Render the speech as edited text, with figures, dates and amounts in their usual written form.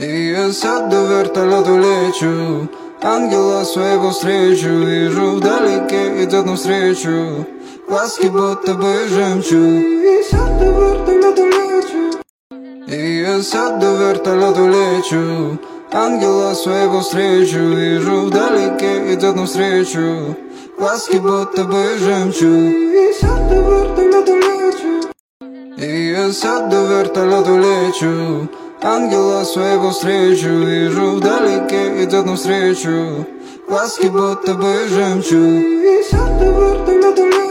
И я сяду в вертолету лечу, ангела своего встречу. Вижу вдалеке, идет навстречу, глазки будто бы жемчуг. И сяду в вертолету лечу. И я сяду в вертолету лечу, ангела своего встречу. Вижу вдалеке, идет навстречу, глазки будто бы жемчуг. И сяду в вертолету лечу. И я сяду в вертолету лечу, ангела своего встречу. Вижу вдалеке, идет навстречу, глазки будто бы жемчуг. И сяду в вертолету лечу.